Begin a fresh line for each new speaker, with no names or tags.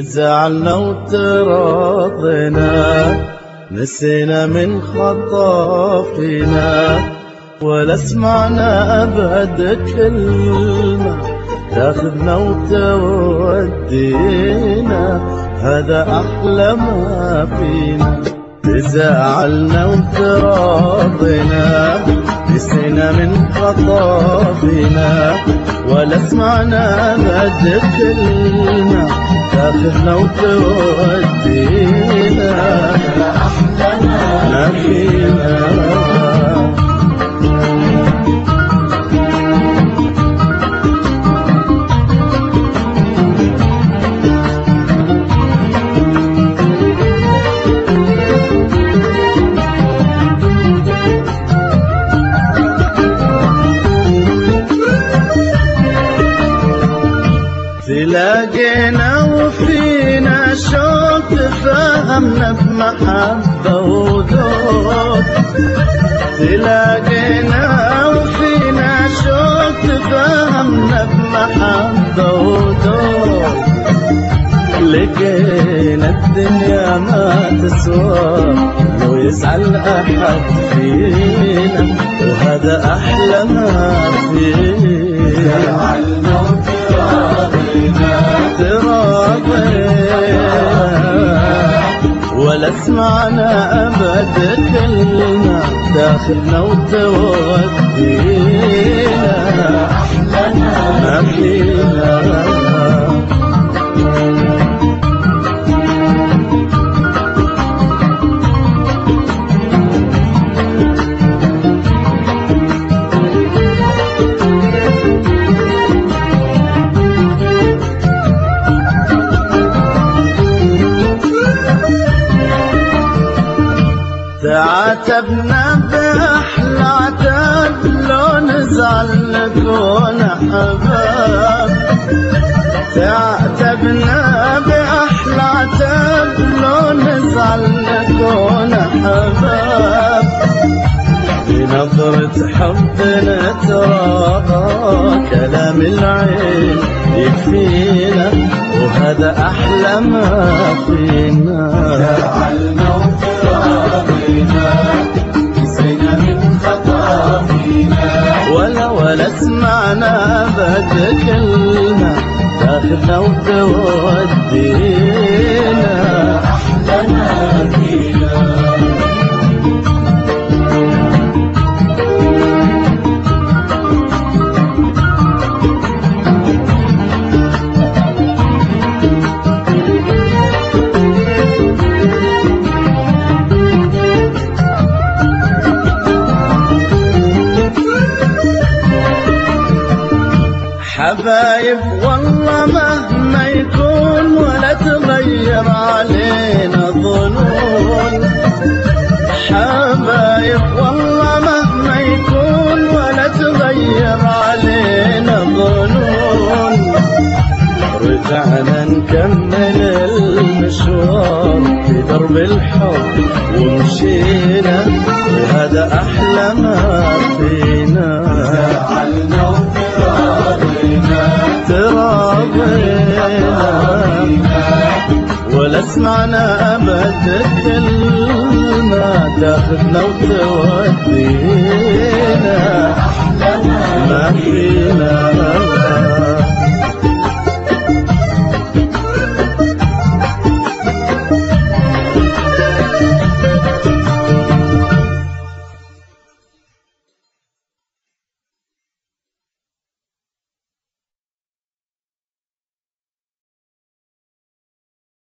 تزعلنا وتراضينا، نسينا من خطافينا، ولا سمعنا أبد كلمة تاخذنا وتودينا، هذا أحلى ما فينا. تزعلنا وتراضينا، نسينا من خطافينا، ولا سمعنا أبد كلمة تاخذنا وتودينا، هذا أحلى ما فينا. تلاقينا وفينا شوق، تفاهمنا بمحبة وذوق. تلاقينا وفينا شوق، تفاهمنا بمحبة وذوق. لقينا الدنيا ما تسوى لو يزعل أحد فينا، وهذا أحلى ما فينا. ولا سمعنا أبد كلمة داخلنا وتودينا، ما فينا. تعاتبنا بأحلى عتاب، لو نزعل نكون أحباب. تعاتبنا بأحلى عتاب، لو نزعل نكون أحباب. بنظرة حب نتراضى، كلام العين يكفينا، وهذا أحلى ما فينا. نسينا من خطافينا، ولا سمعنا أبد كلمة تاخذنا وتودينا، أحلى ما فينا. حبايب والله مهما يكون، ولا تغير علينا ظنون. حبايب والله مهما يكون، ولا تغير علينا ظنون. رجعنا نكمل المشوار في درب الحب ومشينا، وهذا أحلى ما فينا. تراضينا، ولا سمعنا أبد كلمة تاخذنا وتودينا، ما فينا.